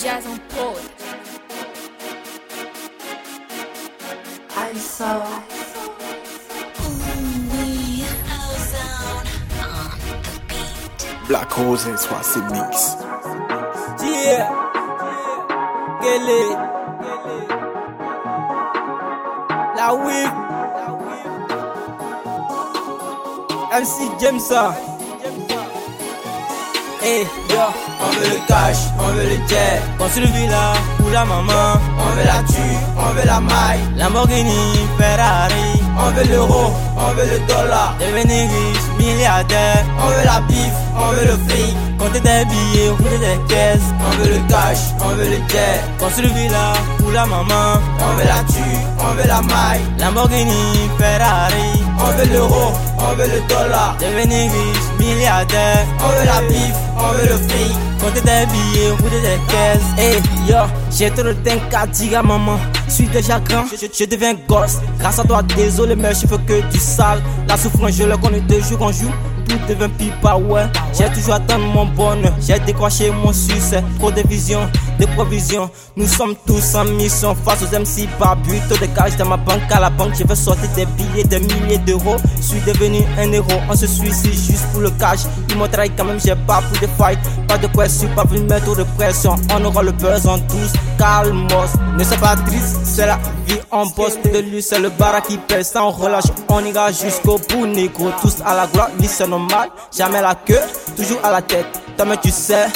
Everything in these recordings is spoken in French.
Jazz en prod. I saw. Black Roses, soit c'est mix. Yeah, Kelly, la whip, MC Jameson. Hey, yo, on veut le cash, on veut le jet, construire le villa pour la maman. On veut la tue, on veut la maille, Lamborghini, Ferrari. On veut l'euro, on veut le dollar, devenir riche, milliardaire. On veut la bif, on veut le fric, compter des billets, rouler des caisses. On veut le cash, on veut le jet, construire le villa pour la maman. On veut la tue, on veut la maille, Lamborghini, Ferrari. On veut l'euro, on veut le dollar, devenir riche, milliardaire. On veut la bif, on veut le fric, compter des billets, rouler des caisses. Hey yo, j'ai trop de temps qu'à dire à maman. Suis déjà grand, je deviens gosse. Grâce à toi, désolé, mais je fais que du sale. La souffrance, je le connais de jour en jour. Tout devient pipa, ouais. J'ai toujours attendu mon bonheur. J'ai décroché mon succès. Trop de vision, de provisions. Nous sommes tous en mission face aux MC par but. Taux de cash dans ma banque. À la banque, je veux sortir des billets de milliers d'euros. Je suis devenu un héros. On se suicide juste pour le cash. Ils m'ont trahi quand même, j'ai pas pour de fight. Pas de quoi, je suis pas venu mettre de pression. On aura le buzz en tous. Calmos, ne sois pas triste, c'est la vie en boss. De lui, c'est le bara qui pèse. Sans relâche, on ira jusqu'au bout, négro. Tous à la gloire, lui c'est normal. Jamais la queue, toujours à la tête. Toi mais tu sais,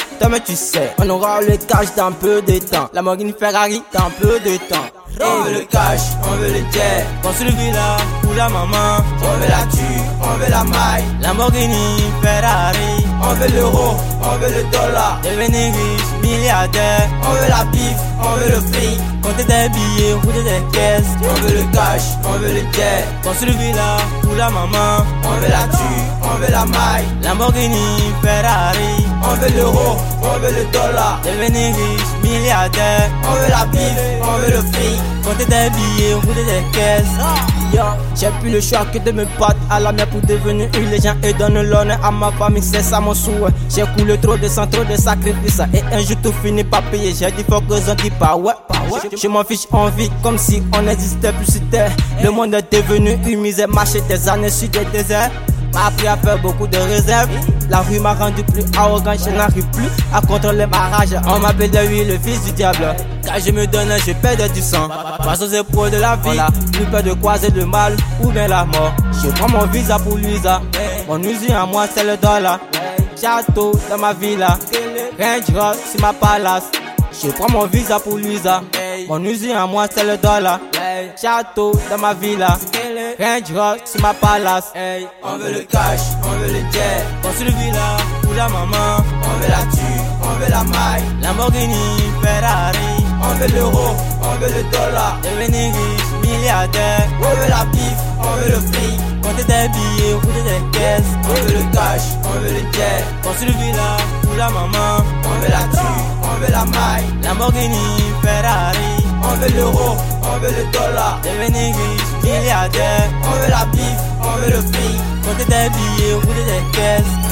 on aura le cash dans peu de temps. La Lamborghini Ferrari dans peu de temps. On veut le cash, on veut le jet, construire le villa pour la maman. On veut la tue, on veut la maille, Lamborghini, Ferrari. On veut l'euro, on veut le dollar, devenir riche, milliardaire. On veut la bif, on veut le fric, compter des billets, rouler des caisses. On veut le cash, on veut le jet, construire le villa pour la maman. On veut la tue, on veut la maille, Lamborghini, Ferrari. On veut l'euro, on veut le dollar, devenir riche, milliardaire. On veut la bif, on veut le fric, compter des billets, rouler des caisses. Yo, j'ai plus le choix que de me battre à la mer pour devenir une légende et donner l'honneur à ma famille, c'est ça mon souhait. J'ai coulé trop de sang, trop de sacrifices et un jour tout finit par payer. J'ai dit faut que j'en dis pas ouais. Je m'en fiche, on vit comme si on n'existait plus sur terre. Le monde est devenu une misère, marcher des années sur des déserts. M'a appris à faire beaucoup de réserves. La rue m'a rendu plus arrogant, je n'arrive plus à contrôler ma rage. On m'appelle de lui le fils du diable. Quand je me donne, je perds du sang. Face aux épreuves de la vie, plus peur de croiser le mal ou bien la mort. Je prends mon visa pour Luisa. Mon usine à moi c'est le dollar. Château dans ma villa, Range Rover sur ma palace. Je prends mon visa pour Luisa. Mon usine à moi c'est le dollar. Château dans ma villa, Range Rover sur ma palace. On veut le cash, on veut le jet, construire le villa pour la maman. On veut la tue, on veut la maille, Lamborghini, Ferrari. On veut l'euro, on veut le dollar, devenir riche, milliardaire. On veut la bif, on veut le fric, compter des billets, rouler des caisses. On veut le cash, on veut le jet, construire le villa pour la maman. On veut la tue, on veut la maille, Lamborghini, Ferrari. On veut l'euro, on veut le dollar, devenir riche, milliardaire. On veut la bif, on veut le fric, compter des billets, rouler des caisses.